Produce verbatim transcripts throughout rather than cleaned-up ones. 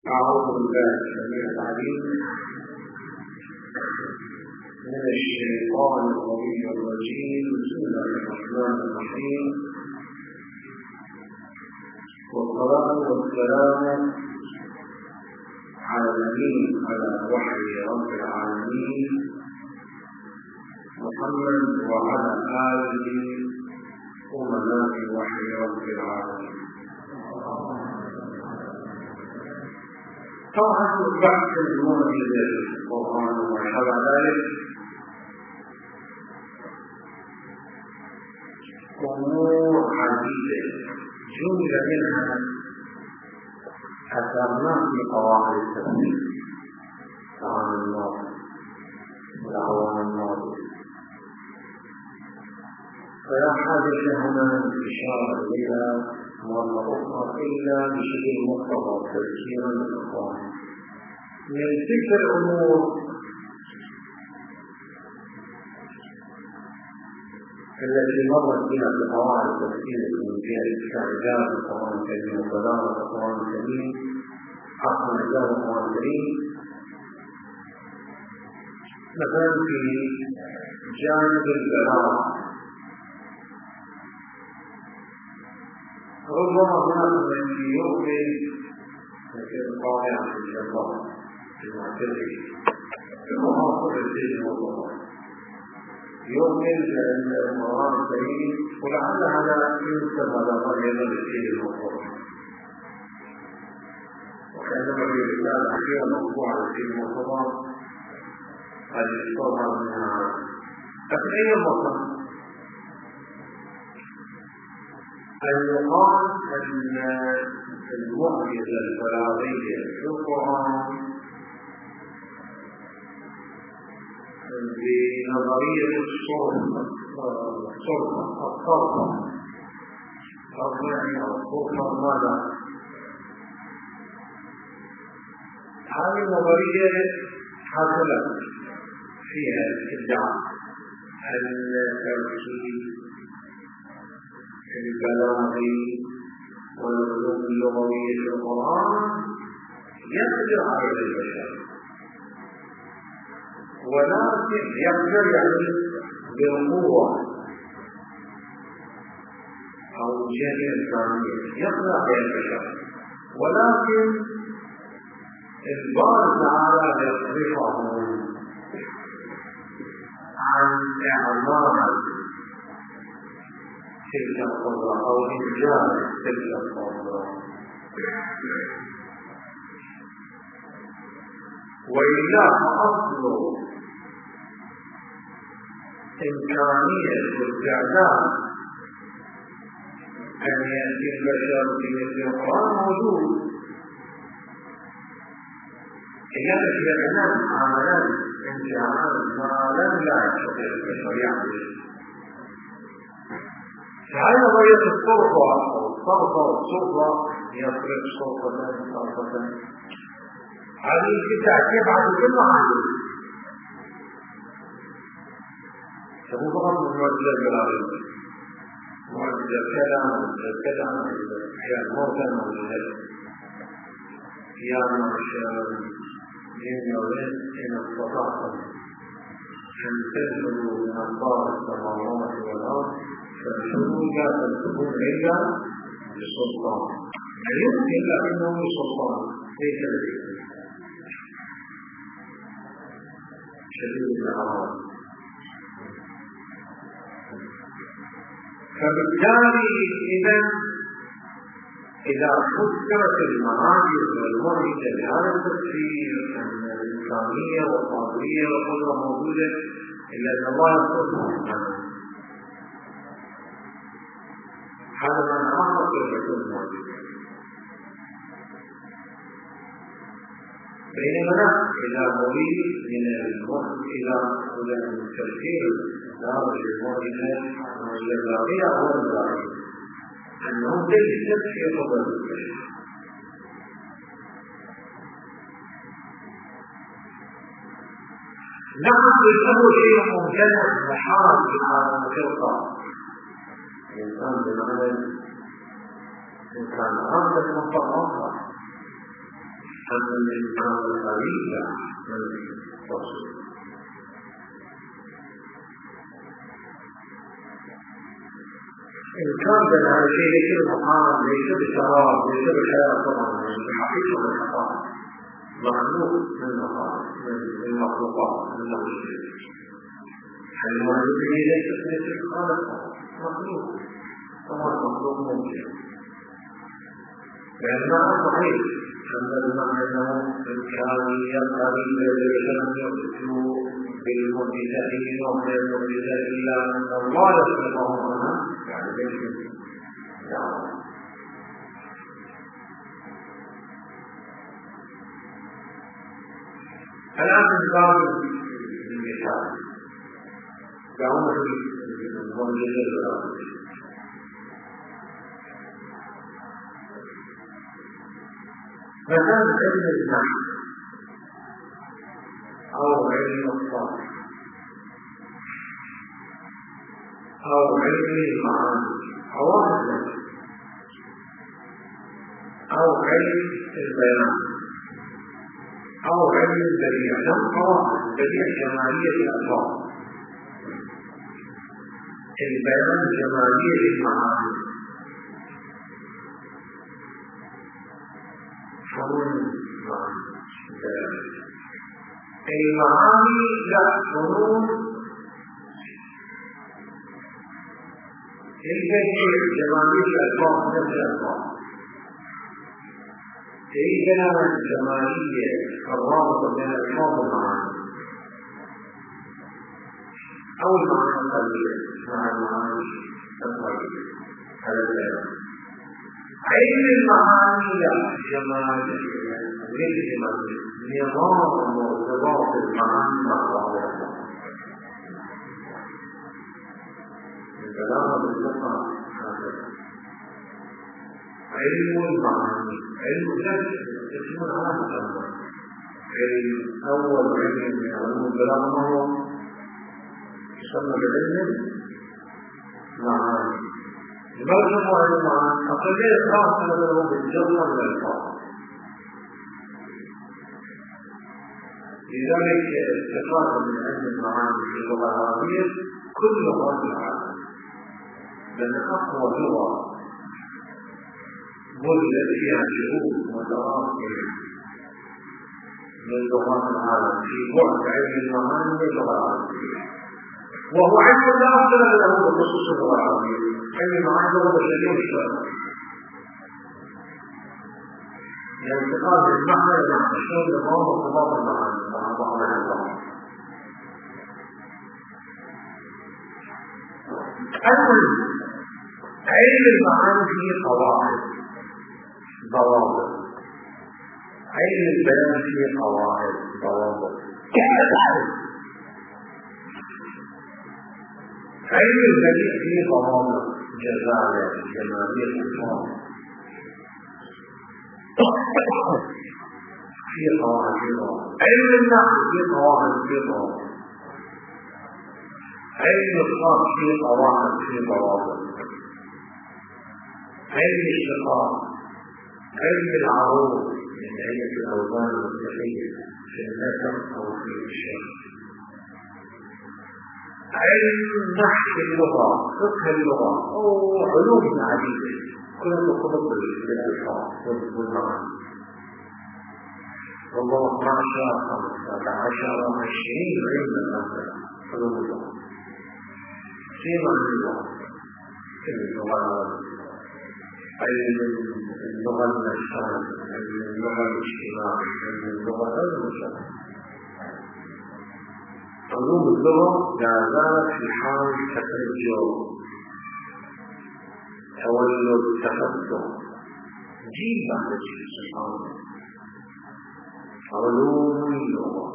أعوذ بالله السميع العليم من الشيطان القوي الرجيم. بسم الله الرحمن الرحيم، والصلاة والسلام على الأمين على وحي رب العالمين محمد وعلى آله أمناء وحي رب العالمين. طبعا البحث المعجز القرآن وما شابه ذلك أمور عديدة جمل منها أثرنا في قواعد التفسير عن الماضي والأعوام الماضية، فلا حاجة هنا إشارة إليها مرة أخرى إلا بشكل مختصر تذكيرا للإخوان. من تلك الأمور التي مرت بها في قواعد التفسير من جهة استعجال القرآن الكريم وبلاغة القرآن الكريم حق إعجاز القرآن الكريم، مثلا في جانب البلاغة ربما هناك من يؤمن مثل القاطع في الجبار في المعتزلة في المحاصرة الدين والله يؤمن بأن القرآن الكريم ولعل هذا ينسب على غير الدين والله، وكأنما في رسالة أخيرة موضوعة الدين والله قد يستظهر منها. لكن أي مطلب أن يقال أن المعجزة البلاغية في القرآن بنظرية الصرفة الصرفة الصرفة الصرفة الصرفة ماذا؟ هذه النظرية حصلت فيها الادعاء أن التركيب البلاغي والعلوم اللغوية في القرآن يقدر على البشر، ولكن يقدر يعني بالقوة أو الجهة الإنسانية يقدر على البشر، ولكن الباري تعالى يصرفهم عن إعمال تلك القدرة أو إنجاز تلك القدرة، وإلا فأصل إمكانية واستعداد أن يأتي البشر في مثل القرآن موجود، لذلك يتنام عملا امتحان ما لم لا يستطيع البشر يعمل. فهذه نظرية الصرفة أو الصرفة والصرفة يصرف صرفة صرفة هذه بالتأكيد عن كل معاني فهو فقط من معجزة البلاغية، معجزة كذا معجزة كذا معجزة أحيان موتى معجزة يا معشر الجن والإنس إن استطعتم أن تنفذوا من أقطار السماوات والأرض فانفذوا لا تنفذون إلا بسلطان، لا يمكن إلا أنه بسلطان ليس لديه شديد العذاب. فبالتالي إذا إذا فسرت المعاجز والمعجزة بهذا التفسير أن الإمكانية والقادرية والقدرة موجودة إلا أن الله يصرفها هذا معنى آخر كيف يكون معجزة. بينما إذا أريد من إلى إلى التفسير دار المعجزة والجبارية أو البلاغية أنه ليست في قدرة البشر، نعم إنه شيء ممتنع وحرام في العالم الخلقة الإنسان بالعمل إن كان عامل منطقة أخرى أما الإنسان القريب لا تصل. إن كان بين هذا الشيء ليس بالمحال ليس بالشراب ليس بالحياة طبعا بالحقيقة والخطأ مخلوق من المخالق من المخلوقات من المخلوقات حيوان به ليس ليس الخالق مخلوق طبعا مخلوق ممكن لأن معنى صحيح أن المعنى أنه إن كان يقتضي ليس يقتل بالمعجزين ومن المعجزات إلا أن الله يصدقهم عنها يعني ليس دعوة. الآن نقام بالمثال دعونا في المعجزات مثلا علم النحو أو علم الصرف أو علم المعاني أو علم أو علم البيان أو علم البديع لم قواعد البديع جمالية الألفاظ البيان جمالية المعاني المعاني لا فنون البديع جمالية الألفاظ نفس الألفاظ هي كلمة جمالية الرابطة بين الألفاظ والمعاني أو المعنى القليل مع المعاني القليلة هذا الكلام. علم المعاني لا جمالية غير جمالية نظام وارتباط المعاني مع بعضها الكلام باللغة هكذا. علم المعاني علم النفس اسم على علم أول علم من علوم البلاغة هو يسمى بعلم معاني. لماذا هو علم معاني؟ أقلية خاصة له بالجملة من الألفاظ. لذلك استفاد من علم المعاني في اللغة العربية كل لغات العالم لأن أقوى لغة وجد فيها شعوب متراكمة من لغات العالم في بعد علم المعاني باللغة العربية وهو علم لا أصل له بخصوص اللغة العربية. علم المعاني لغة بشرية مشتركة لانتقال من المعنى إلى معنى نظام وارتباط المعاني مع بعضها البعض. المهم علم المعاني فيه قواعد ضوابط علم البيان فيه قواعد ضوابط علم البديع فيه ضوابط جزالة جمالية الفاظ فيه قواعد فيه ضوابط. علم النحو فيه قواعد فيه ضوابط. علم الصرف فيه قواعد فيه ضوابط. علم الاشتقاق علم العروض من هيئة الأوزان المستقيمة في النسب أو في الشيء. علم نحو اللغة فقه اللغة أو علوم عديدة كلها تطلب بالألفاظ والمعاني. والله اثنا عشر خمسة عشر عشرين علما مثلا علوم اللغة في معنى اللغة في اللغة العربية علم اللغة النفسية علم اللغة الاجتماعية علم اللغة المشاعر. علوم اللغة لا زالت في حال تفجر تولد تفتح جيل بعد جيل سبحان الله. علوم اللغة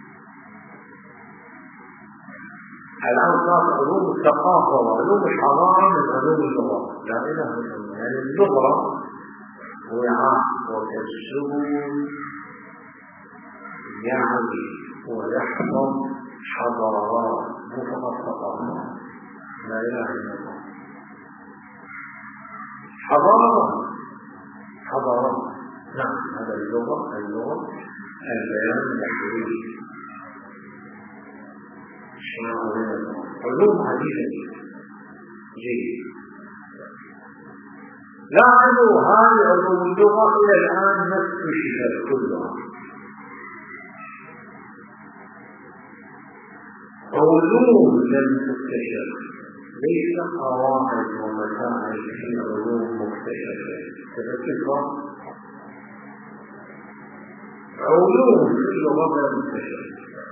الآن صار علوم الثقافة وعلوم الحضارة من علوم اللغة لا إله إلا الله. يعني اللغة وعاء وكسور يعني ويحفظ حضارات مفقط ثقافة لا إله إلا الله. حضارة حضارات نعم هذا اللغة اللغة البيان التحريري علوم عديدة جيد. لاحظوا هذه علوم اللغة إلى الآن ما اكتشفت كلها. علوم لم تكتشف ليس قواعد ومسائل في علوم مكتشفة. تذكرها علوم في اللغة لم تكتشف.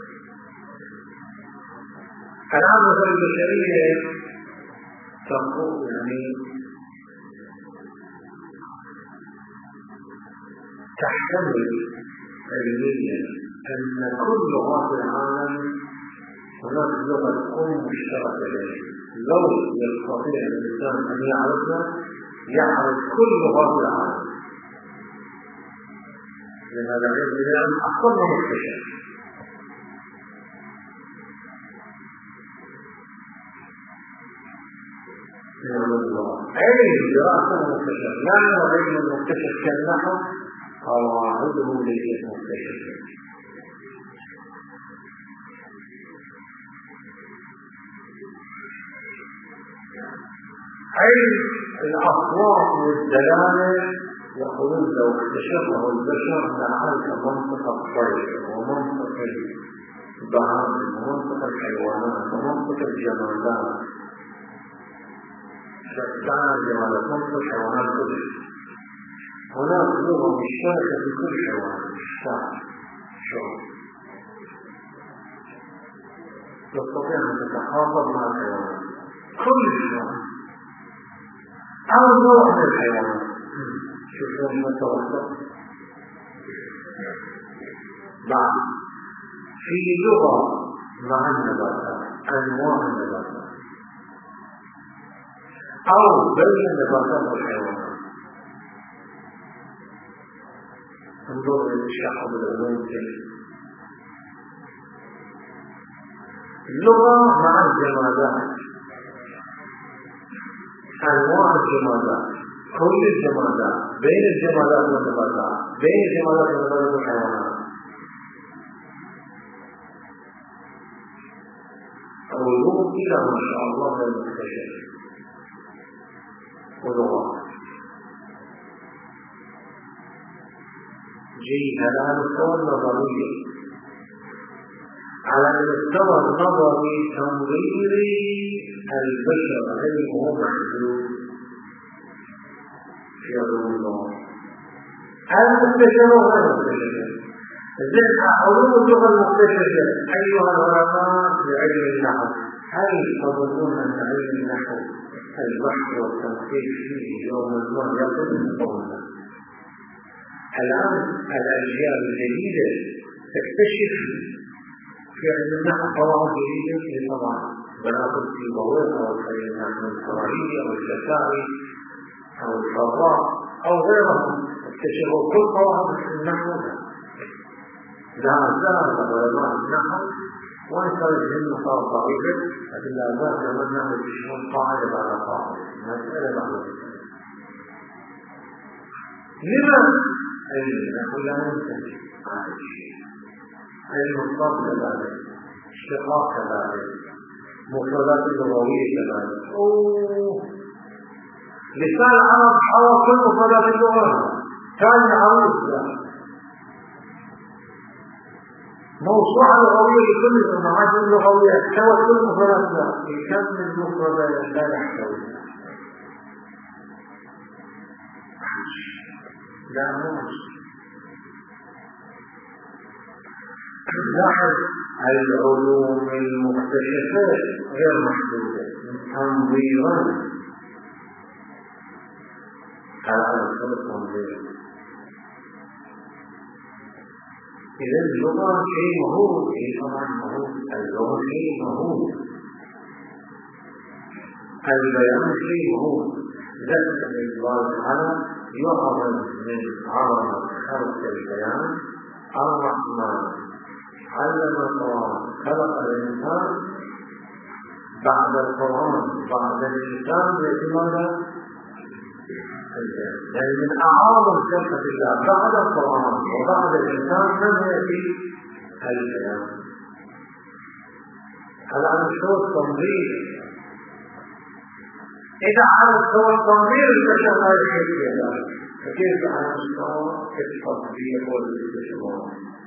الآن مثل البشرية تقول يعني تحتمل علميا أن كل لغات العالم هناك لغة أم مشتركة. لو يستطيع الإنسان أن يعرفها يعرف كل لغات العالم، لأن هذا العلم الآن أقل مكتشف. علم دراسة مكتشف، لا علم المكتشف كالنحو قواعده ليست مكتشفة. علم الأصوات والدلالة يقولون لو اكتشفه البشر لعرف منطق الطير ومنطق البهائم ومنطق الحيوانات ومنطق الجمادات. تعالى الجمادات منطق الحيوانات كلها. هناك لغة مشتركة في كل حيوان. الشعر شو تستطيع أن تتخاطب مع الحيوانات كل حيوان أو نوع من الحيوانات. شوفوا ما توصل بعد في لغة مع النباتات أنواع النباتات أو بين النباتات والحيوانات. انظر للشعب العلوم اللغة مع الجمادات أنواع الجمادات كل الجمادات بين الجمادات والنباتات بين الجمادات والنباتات والحيوانات. علوم إلى ما شاء الله غير مكتشف ولغات جيد. على المستوى النظري على المستوى النظري تنظيري البشر علمه محدود في علوم اللغة. المكتشف وغير المكتشف. ذلك علوم اللغة المكتشفة أيها العلماء بعلم النحو، هل تظنون أن علم النحو البحث والتنقيح فيه يوم ما يقوم قولا؟ الآن الأجيال الجديدة تكتشف في علم النحو قواعد جديدة طبعا بناخذ في ضوء أو خليل النحو الفرعي أو الشفاعي أو الفراء أو غيرهم اكتشفوا كل قواعد في النحو. لا زال علماء النحو وإن كان العلم صار ضعيفا لكن لا زال علماء النحو يكتشفون قاعدة بعد قاعدة مسألة بعد مسألة. لما علم النحو لا ينتهي؟ علم الصرف كذلك، الشقاق كذلك، مفردات اللغوية كذلك. أوه لسان العرب حوى كل مفردات اللغة كان عروض موسوعة لغوية لكل الجماعات اللغوية احتوى كل مفردات كم من مفردات لا يحتوي لا موش. لاحظ العلوم المكتشفات غير محدودة تنظيرا. هذا هو التنظير. إذا اللغة شيء مهول، شيء طبعا مهول، اللغة شيء مهول، البيان شيء مهول. ذلك الله تعالى يعظم من عظمة خلق البيان الرحمن علم القرآن خلق الإنسان بعد القرآن بعد الإنسان لماذا؟ يعني من أعظم خلقة الله بعد القرآن وبعد الإنسان كم يأتي البيان. هذا على مستوى التنظير. إذا على مستوى التنظير البشر لا يحب ذلك، فكيف على مستوى التطبيق والاستثمار؟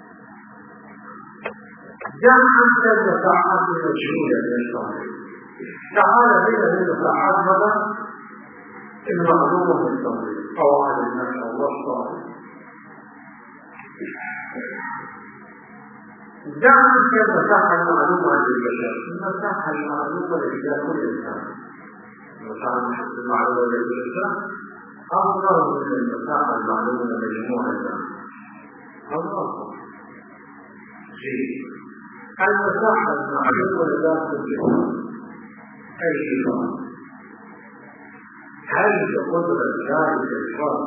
جمع المساحات المجهولة للصالح. تعالى بنا المساحات ماذا؟ المعلومة بالتنظير، قواعد النحو والصالح. جمع المساحة المعلومة للبشر، المساحة المعلومة لكل إنسان. المساحة المعلومة للإنسان أفضل من المساحة المعلومة لمجموعة الناس. أفضل شيء. المساحة المعلومة لذات الجسم أي شيء. هل بقدرة ذلك الفرد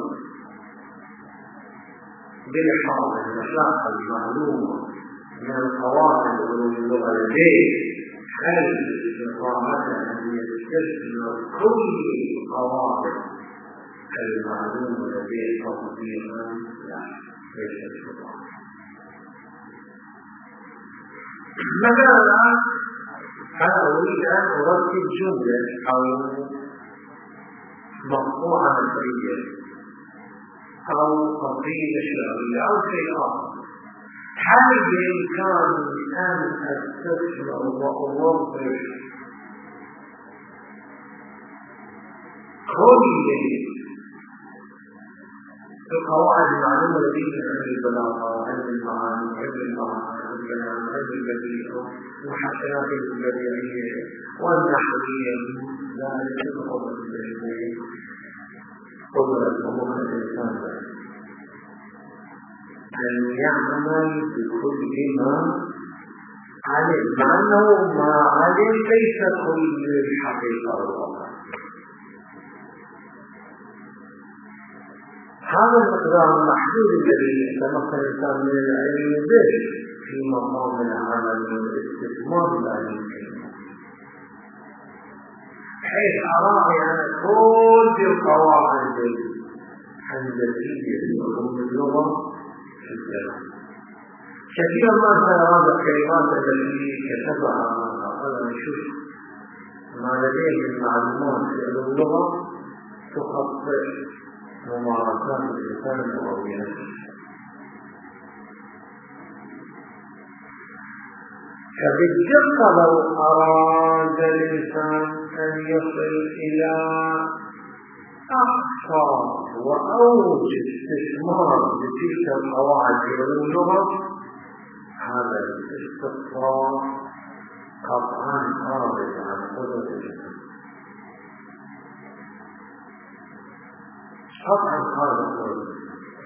بإحاطة المساحة المعلومة من القواعد واللغة لديه، هل بقامته أن يستثمر كل القواعد المعلومة لديه تطبيقا؟ لا، ليس استطاعة. مثلا أنا أريد أن أرتب جملة أو مقطوعة نثرية أو قصيدة شعرية أو شيء آخر، هل بإمكاني أن أستثمر وأوظف كل القواعد المعلومة التي من علم البلاغة وعلم المعاني وعلم المعاني والبيان وعلم البديع ومحسنات البديعية والنحوية؟ لا يمكن قدرة البشرية قدرة أمور الإنسان أن يعمل بكل ما علم، مع أنه ما علم ليس كل الحقيقة والواقع. هذا المقدار المحدود الذي يتمكن الإنسان من العلم به في مقام العمل والاستثمار لا يمكن، حيث أراعي أن كل القواعد الهندسية لعلوم اللغة في الكلام. كثيرا ما سأرى الكلمات التي كتبها أنا نشوف ما لديه من معلومات في علوم اللغة تخطئ ممارسات الإنسان اللغوية. فبالدقة لو أراد الإنسان أن يصل إلى أقصى وأوج استثمار لتلك القواعد في علوم اللغة، هذا الاستثمار قطعا خارج عن قدرة الإنسان، قطعا خارج عن قدرة الإنسان،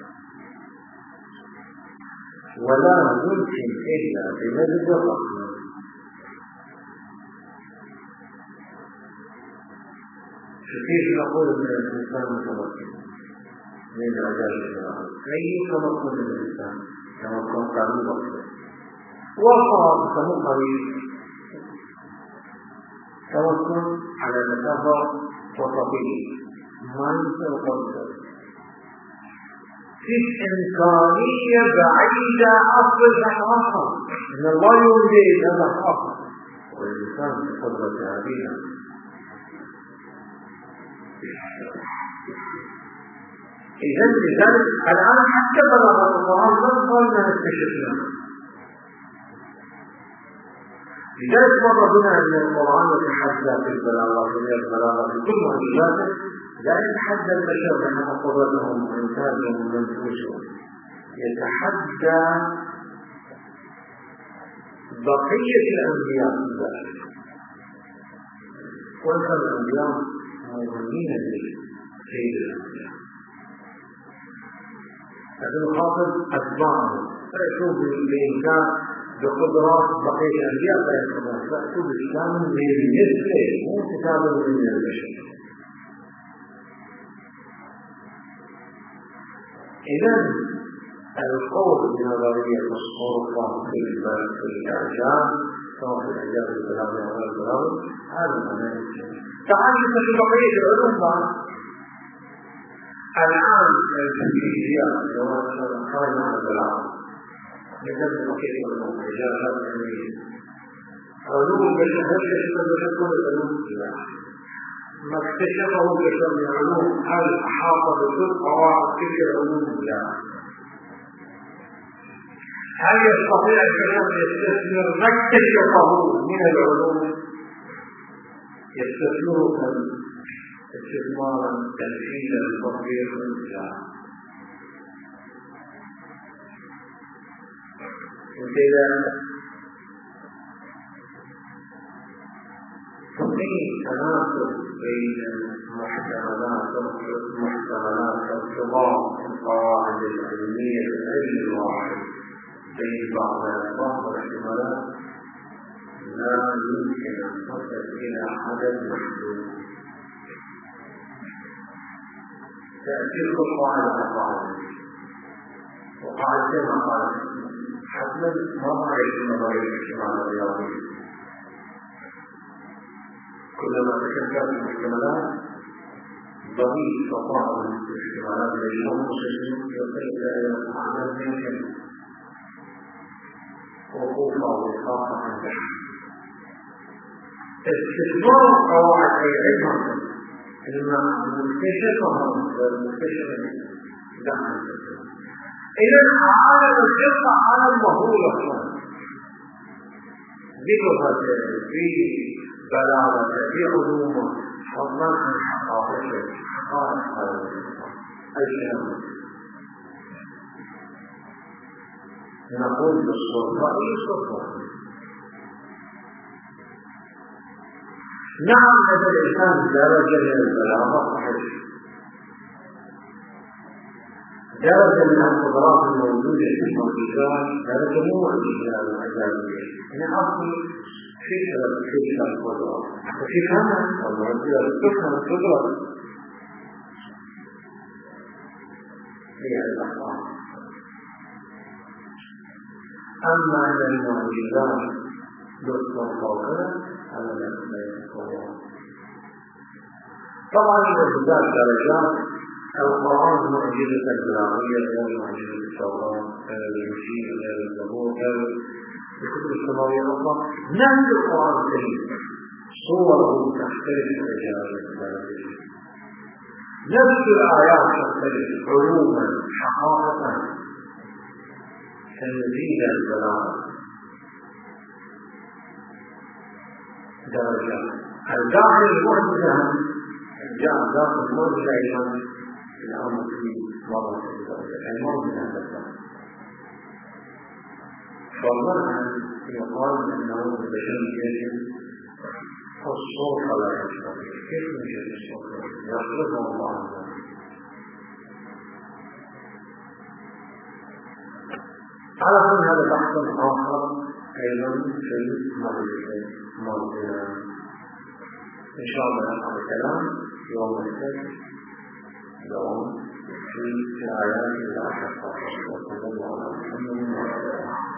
ولا يمكن إلا بمجد الرحمة. كيف نقول ان الانسان متمكن من عجائب الشرائع؟ اي تمكن الانسان تمكن قانون وقته وصار كمقري تمكن على مسافه وسطيه ما يمكن في إمكانية بعيدة أصل الأحرار إن الله يولد هذا الأحرار والإنسان بقدرة هذه. إذن لذلك الآن حتى بلاغة القرآن لم قلنا نستشفنا. لذلك مر بنا أن القرآن يتحدى في البلاغة في البلاغة في كل مجالاته، لا يتحدى البشر بأن قدرتهم وإنتاجهم ومنفوسهم، يتحدى بقية الأنبياء في ذلك. وكان الأنبياء مؤمنين بسيد الأنبياء، لكن خاطر أتباعهم فأتوا بإمكان بقدرات بقية الأنبياء فيتبعون، فأتوا بإسلام بالنسبة مو كتاب من البشر. إذن القول بنظرية الصرفة في الإعجاب سواء في الإعجاب البلاغي أو غير البلاغي هذا ما يمكن. تعال في بقية العلوم بعد الآن الفيزياء لو خرج عن البلاغة نقدم كيف علوم إجازات علمية علوم البشر هل يشمل كل العلوم؟ لا. ما اكتشفه البشر من علوم هل أحاط بكل قواعد تلك العلوم؟ لا. هل يستطيع البشر يستثمر ما اكتشفه من العلوم؟ يستثمره استثمارا تنفيذا تطبيقا؟ لا. وكذا في تناسب بين محتملات محتملات ارتباط القواعد العلمية العلم الواحد بين بعض بعض الاحتمالات لا يمكن أن تصل إلى عدد محدود. تأثير كل قاعدة على قاعدة وقاعدة ما قاعدة حتما ما رأيت نظرية الاحتمال الرياضي. كلما تكثرت المحتملات ضمير تضاعف الاحتمالات لليوم مسلم يصل إلى أعمال يمكن وقوفا وإخافة عنها. استثمار قواعد أي علم إنما مكتشفها والمكتشف دعم. إذن عالم الفقه عالم مهول أصلا بلغة في بلاغة في علومه فضلا عن حقائق حقائق هذا الكلام. نقول بالسلطة أي سلطة. نعم هذا الإنسان درجة من البلاغة صحيح، درجة من القدرات الموجودة في المعجزات درجة مو معجزة العجائبية. يعني أصل فكرة فكرة القدرة وفكرة المعجزة فكرة القدرة هي الأخطاء. أما أن المعجزات بالسلطة وكذا هذا لا يتطور. طبعا المعجزات درجات. القرآن معجزة البلاغية غير معجزة التوراة غير الإنجيل غير الزبور غير الكتب السماوية الأخرى. نفس القرآن الكريم صوره تختلف الرجال البلاغية، نفس الآيات تختلف علوما حقائقا تنزيل البلاغة درجات. الداخل المعجزة جاء داخل المعجزة أيضا الأمر في مرة الموت من هذا الداخل. فالله يقال أنه البشر يجب الصوت لا يستطيع. كيف يجب الصوت؟ يخلقه الله عز وجل. على كل هذا بحث آخر أيضا في موضوع إن شاء الله نفعل الكلام يوم السبت يوم في آيات العشر وصلى الله على محمد وعلى آله